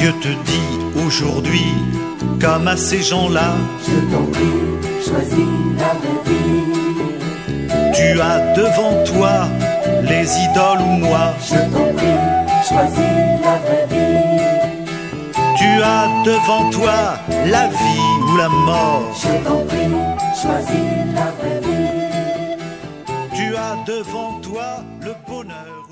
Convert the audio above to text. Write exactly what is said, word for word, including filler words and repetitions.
Dieu te dit aujourd'hui, comme à ces gens-là, je t'en prie, choisis la vraie vie. Tu as devant toi les idoles ou moi, je t'en prie, choisis la vraie vie. Tu as devant toi la vie ou la mort, je t'en prie, choisis la vraie vie. Tu as devant toi le bonheur